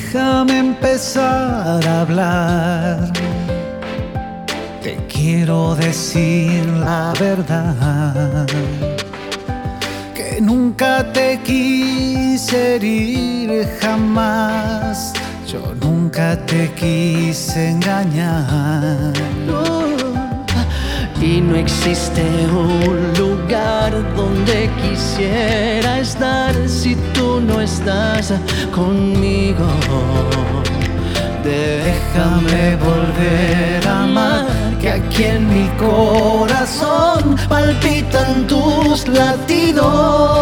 Déjame empezar a hablar. Te quiero decir la verdad, que nunca te quise herir jamás. Yo nunca te quise engañar. Y no existe un lugar donde quisiera estar si tú no estás conmigo. Déjame volver a amar, que aquí en mi corazón palpitan tus latidos.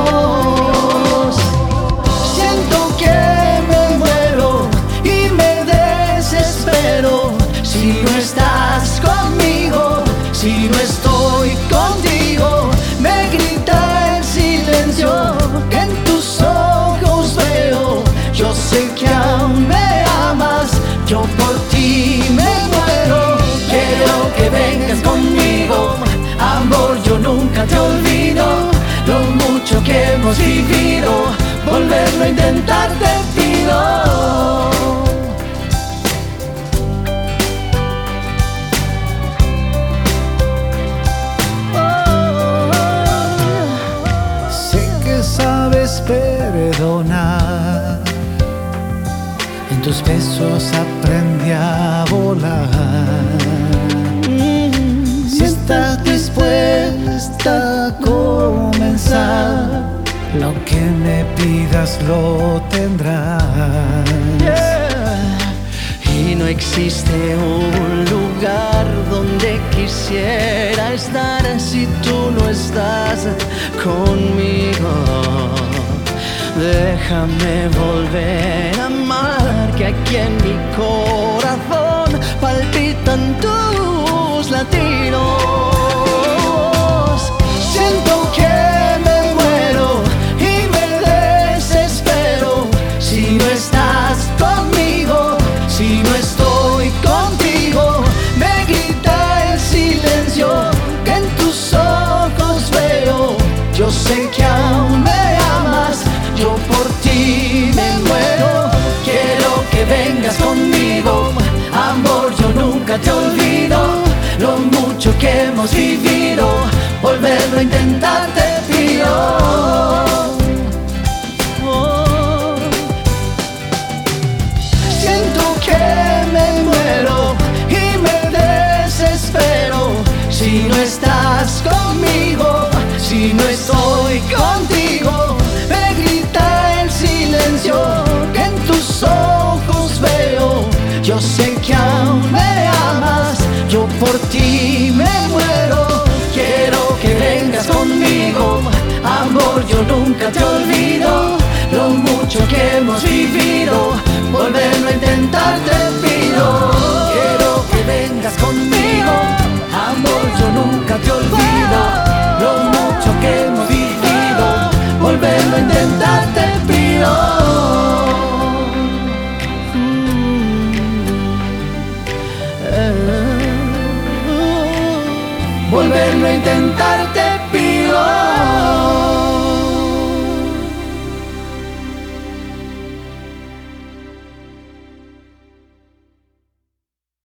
Siento que me muero y me desespero si no estás conmigo, si no estoy contigo. Me grita el silencio que en tus ojos veo. Yo sé que aún me amas, yo por ti me muero. Quiero que vengas conmigo, amor, yo nunca te olvido. Lo mucho que hemos vivido, volverlo a intentar te pido. Sabes perdonar, en tus besos aprendí a volar. Si estás dispuesta a comenzar, lo que me pidas lo tendrás. Y no existe un lugar donde quisiera estar si tú no estás conmigo. Déjame volver a amar, que aquí en mi corazón palpitan tus latidos. Siento que me muero y me desespero si no estás conmigo, si no estoy contigo. Me grita el silencio que en tus ojos veo. Yo sé que aún me amas, yo por ti me muero. Quiero que vengas conmigo, amor, yo nunca te olvido. Lo mucho que hemos vivido, volverlo a intentar te pido. Siento que me muero y me desespero si no estás conmigo, si no estoy contigo. Me grita el silencio que en tus ojos veo. Yo sé que aún me amas, yo por ti me muero. Quiero que vengas conmigo, amor, yo nunca te olvido. Lo mucho que hemos vivido, volverlo a intentar te pido. Quiero que vengas conmigo, amor, yo nunca te olvido. Lo mucho que hemos vivido, volverlo a intentar te pido. Volverlo a intentar te pido.